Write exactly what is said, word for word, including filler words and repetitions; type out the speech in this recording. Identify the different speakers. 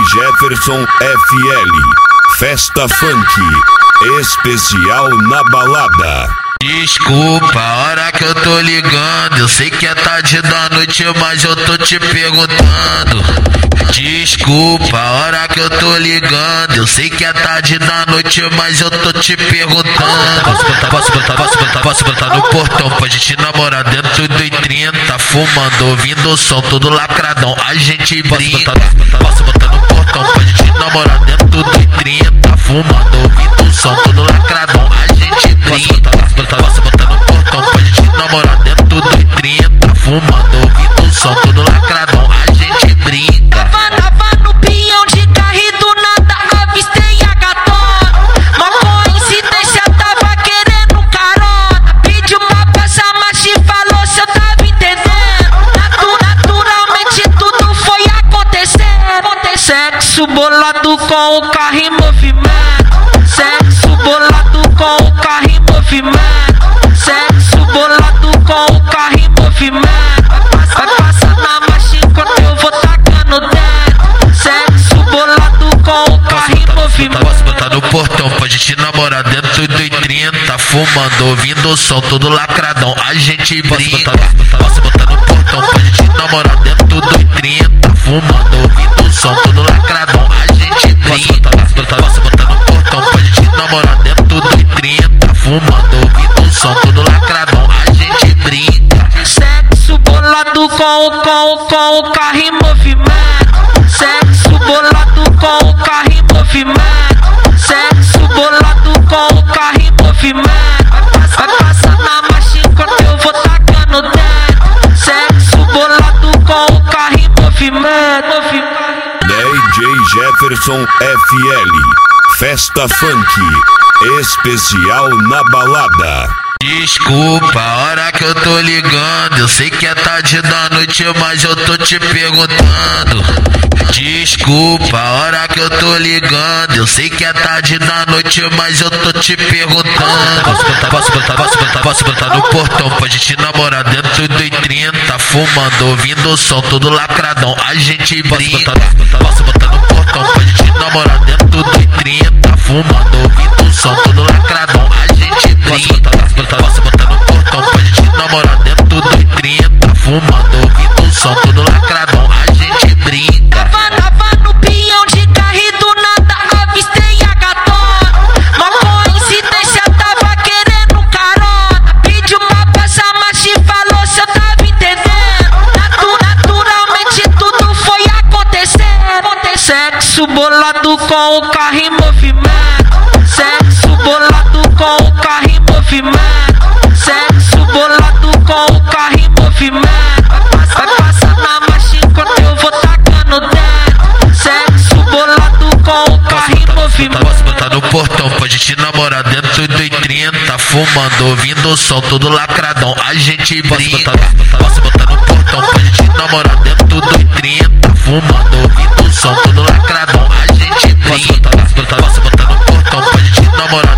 Speaker 1: Jefferson F L, Festa Funk, especial na balada.
Speaker 2: Desculpa a hora que eu tô ligando, eu sei que é tarde da noite, mas eu tô te perguntando. Desculpa a hora que eu tô ligando, eu sei que é tarde da noite, mas eu tô te perguntando. Posso botar, posso botar, posso botar, posso botar no portão pra gente namorar dentro do trinta, fumando, ouvindo o som todo lacradão, a gente brinca. Posso botar no portão pra gente namorar dentro do trinta, fumando, ouvindo o som todo lacradão, a gente brinca. Posso botar no portão pra gente namorar dentro do trinta, fumando, ouvindo o som todo lacradão, a gente brinca.
Speaker 3: Tava, tava no pinhão de carro e do nada avistei a gatona. Uma coincidência, tava querendo carona. Pediu pra passar marcha e falou se eu tava entendendo. Natu, naturalmente tudo foi acontecendo. Sexo bolado com o carro em movimento. Sexo bolado com o carro em movimento. Sexo bolado com o carro em movimento. Vai passar na marcha enquanto eu vou tacando dentro. Sexo bolado com o carro em movimento.
Speaker 2: Posso botar no portão pra gente namorar dentro do trinta, fumando, ouvindo o som todo lacradão, a gente brinca. Posso botar no portão pra gente namorar dentro do trinta, fumando, ouvindo o som todo lacradão, a gente brinca. Posso botar no portão pra gente namorar dentro do trinta, fumando, ouvindo o som todo lacradão, a gente brinca.
Speaker 3: Sexo bolado com, com, com o carro em movimento. Sexo bolado com o carro em movimento. Sexo bolado com o carro em movimento. Vai passar na marcha enquanto eu vou tacando dentro. Sexo bolado com o carro em movimento.
Speaker 1: D J Jefferson F L, Festa Funk, especial na balada.
Speaker 2: Desculpa a hora que eu tô ligando, eu sei que é tarde da noite, mas eu tô te perguntando. Desculpa a hora que eu tô ligando, eu sei que é tarde da noite, mas eu tô te perguntando. Posso botar, posso botar, posso botar, posso botar no portão pra gente namorar dentro do trinta, fumando, ouvindo o som todo lacradão, a gente brinca. Posso botar no portão pra gente namorar dentro do trinta, fumando, ouvindo o som todo lacradão, a gente brinca. Posso botar no portão pra gente namorar dentro do trinta, fumando, ouvindo o som todo lacradão, a gente brinca.
Speaker 3: Tava, tava no pinhão de carro e do nada avistei a gatona. Uma coincidência, tava querendo carona. Pediu pra passar marcha e falou se eu tava entendendo. Natu, naturalmente tudo foi acontecendo. Sexo bolado com o carro em movimento. Sexo bolado com o carro em movimento. Sexo bolado com o carro em movimento. Vai passar na marcha enquanto eu vou tacando dentro. Sexo bolado com o carro em movimento.
Speaker 2: Posso botar no portão pra gente namorar dentro do trinta, fumando, ouvindo o som todo lacradão, a gente brinca. Posso botar no portão pra gente namorar dentro do trinta, fumando, ouvindo o som todo lacradão, a gente brinca. Posso botar no portão pra gente namorar